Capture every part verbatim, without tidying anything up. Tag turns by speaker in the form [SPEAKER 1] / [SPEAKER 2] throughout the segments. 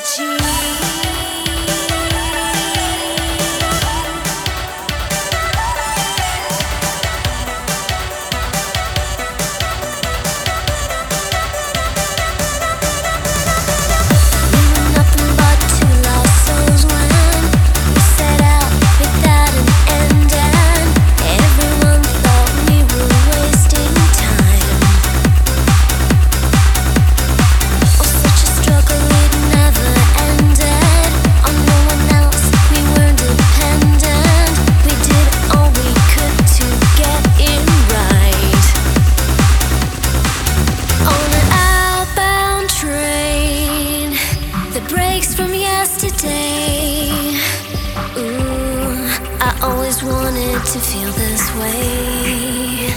[SPEAKER 1] Breaks from yesterday. Ooh, I always wanted to feel this way.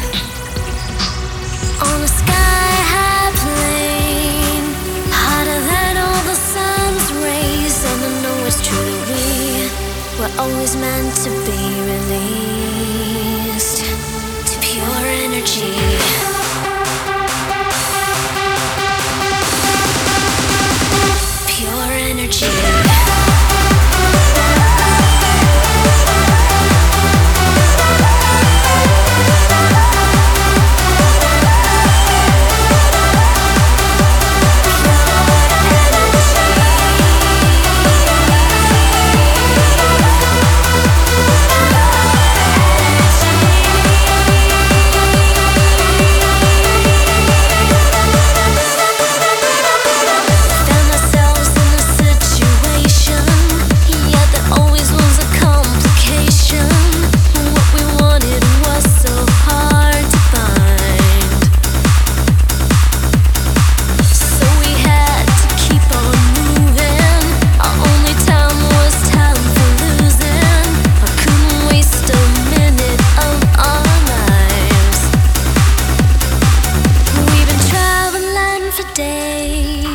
[SPEAKER 1] On a sky-high plane, hotter than all the sun's rays. And I know it's true that we were always meant to be released to pure energy. Day